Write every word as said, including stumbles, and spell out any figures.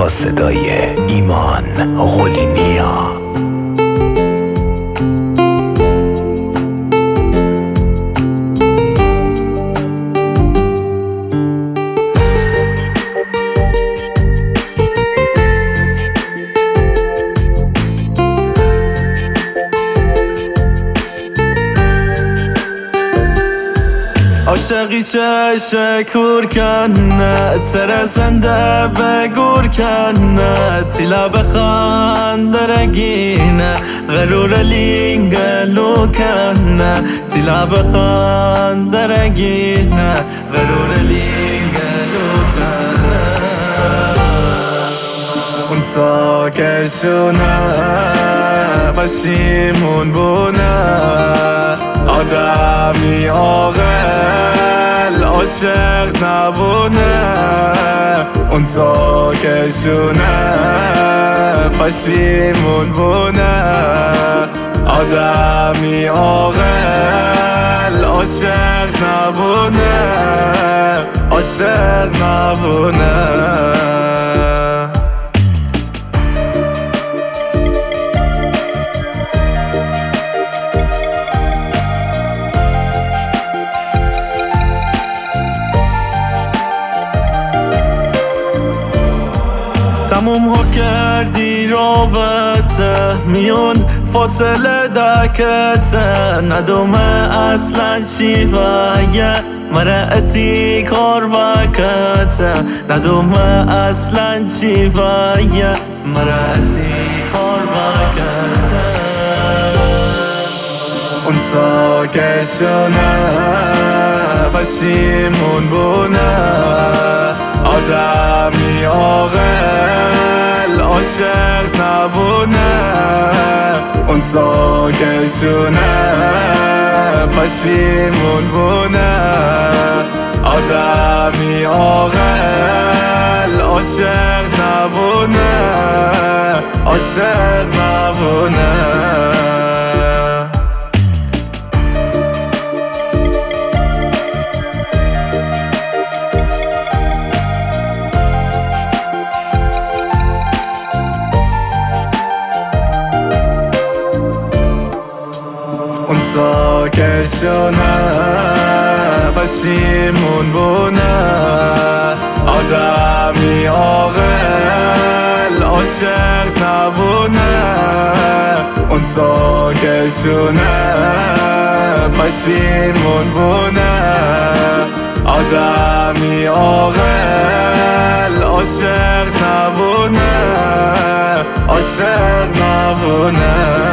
صدای ایمان قلینیا. عاشقی چه کور کنه ترسنده به گور کنه تیلا بخان درگینه غرور لینگلو کنه تیلا بخان درگینه غرور لینگلو کنه اون ساکشونه بشیمون بونه آدمی عاقل عاشق نبونه اون ساکشونه پشیمون بونه آدمی عاقل عاشق نبونه عاشق نبونه تموم ها کردی رابطه میون فاصله دکته ندومه اصلا شیوه مرأتی کار بکته ندومه اصلا شیوه مرأتی کار بکته اون ساکشونه پشیمون بونه آدمی عاقل عاشق نبونه اون ساکشونه پشیمون بونه آدمی عاقل عاشق نبونه عاشق نبونه اون ساکشونه پشیمون بونه آدمی عاقل عاشق نبونه اون ساکشونه پشیمون بونه آدمی عاقل عاشق نبونه عاشق نبونه